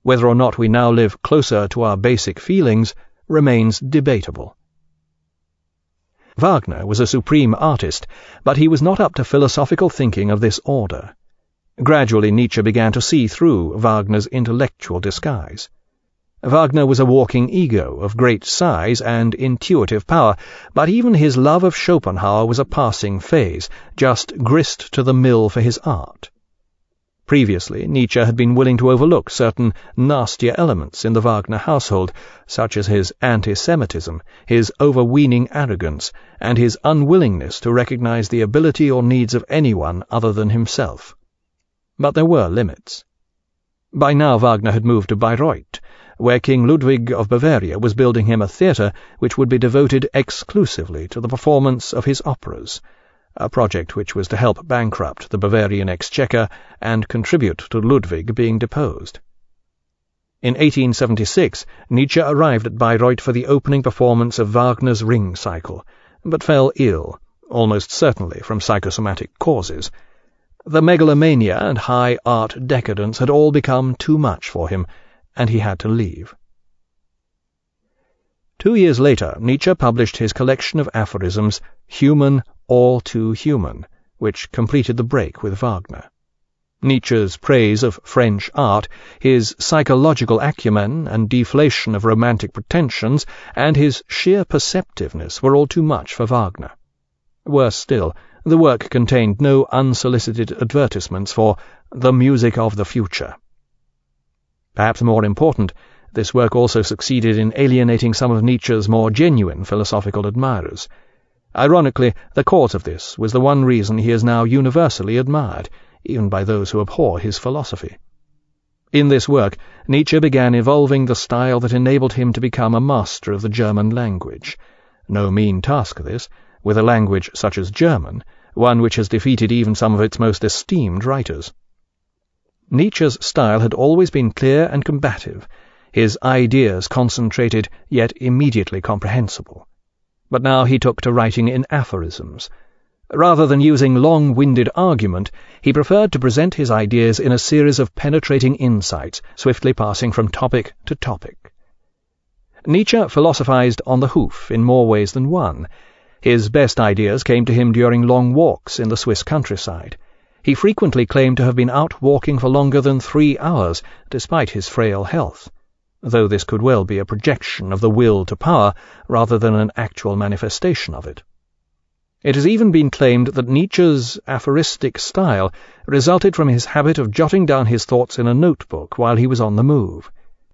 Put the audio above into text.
Whether or not we now live closer to our basic feelings remains debatable. Wagner was a supreme artist, but he was not up to philosophical thinking of this order. Gradually Nietzsche began to see through Wagner's intellectual disguise. Wagner was a walking ego of great size and intuitive power, but even his love of Schopenhauer was a passing phase, just grist to the mill for his art. Previously, Nietzsche had been willing to overlook certain nastier elements in the Wagner household, such as his anti-Semitism, his overweening arrogance, and his unwillingness to recognize the ability or needs of anyone other than himself. But there were limits. By now Wagner had moved to Bayreuth, where King Ludwig of Bavaria was building him a theatre which would be devoted exclusively to the performance of his operas, a project which was to help bankrupt the Bavarian exchequer and contribute to Ludwig being deposed. In 1876, Nietzsche arrived at Bayreuth for the opening performance of Wagner's Ring Cycle, but fell ill, almost certainly from psychosomatic causes. The megalomania and high art decadence had all become too much for him, and he had to leave. 2 years later, Nietzsche published his collection of aphorisms, Human, All Too Human, which completed the break with Wagner. Nietzsche's praise of French art, his psychological acumen and deflation of romantic pretensions, and his sheer perceptiveness were all too much for Wagner. Worse still, the work contained no unsolicited advertisements for the music of the future. Perhaps more important, this work also succeeded in alienating some of Nietzsche's more genuine philosophical admirers. Ironically, the cause of this was the one reason he is now universally admired, even by those who abhor his philosophy. In this work, Nietzsche began evolving the style that enabled him to become a master of the German language. No mean task this, with a language such as German, one which has defeated even some of its most esteemed writers. Nietzsche's style had always been clear and combative, his ideas concentrated yet immediately comprehensible. But now he took to writing in aphorisms. Rather than using long-winded argument, he preferred to present his ideas in a series of penetrating insights, swiftly passing from topic to topic. Nietzsche philosophized on the hoof in more ways than one. His best ideas came to him during long walks in the Swiss countryside. He frequently claimed to have been out walking for longer than 3 hours, despite his frail health, though this could well be a projection of the will to power rather than an actual manifestation of it. It has even been claimed that Nietzsche's aphoristic style resulted from his habit of jotting down his thoughts in a notebook while he was on the move.